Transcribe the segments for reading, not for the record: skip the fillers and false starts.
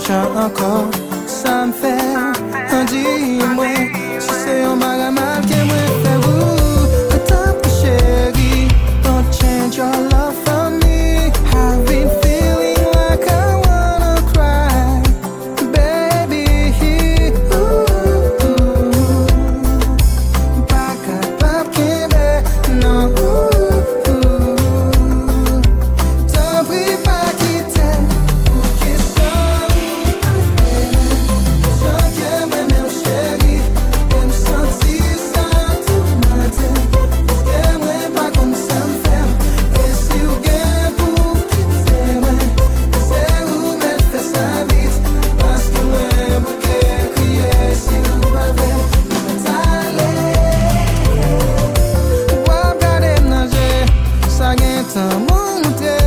chant encore, ça me fait un dis-moi, si c'est un magamal qui me fait vous, un temps chérie, don't change your love for me, I've been feeling like I wanna cry, baby, back up, baby, no, t'en prie pas quitter, pour qu'il soit sans que moi-même chérie, et me sentir ça tout matin, que moi pas comme ça me fait, et si vous gagnez pour quitter moi, c'est vous me fait ça vite, parce que moi bouquet crier si vous m'avez ou regarder nager, ça gagne tant monter,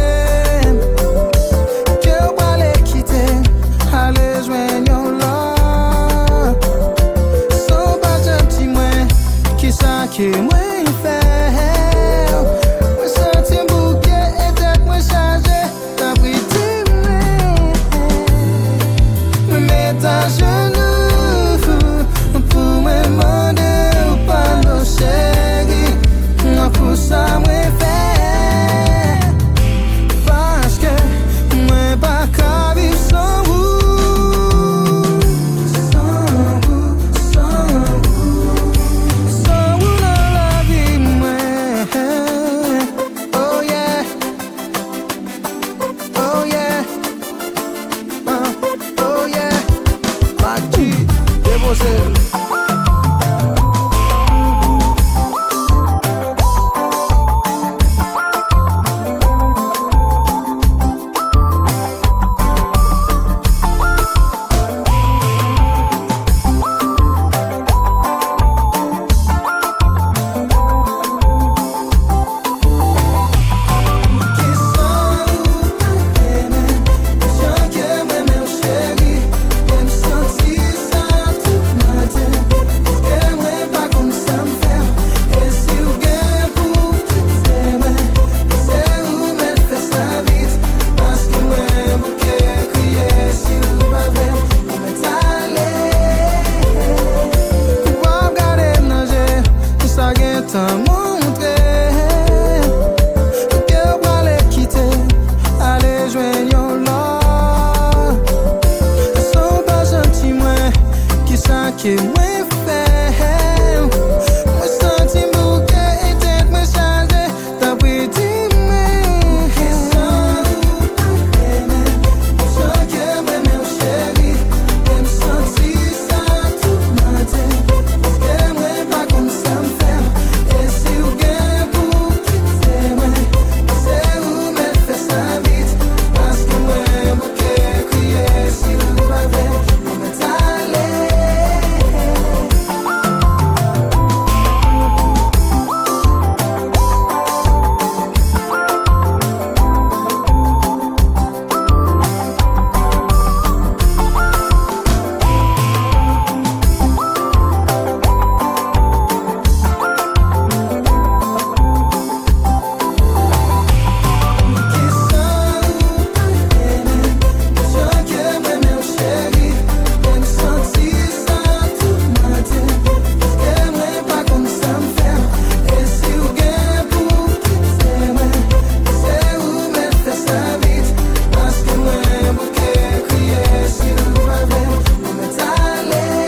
que vous allez quitter, allez joindre là, sans pas un petit moins, qui ça qui moi fait, moi senti un bouquet et tête moi chargé, t'as pris tes me mettre à genoux, pour me demander ou pas nos chéris, pour ça moi fait, parce que moi pas qu'à vivre sans vous, sans vous, sans vous dans la vie moi, oh yeah, oh yeah, oh yeah, Maki, déposez. Time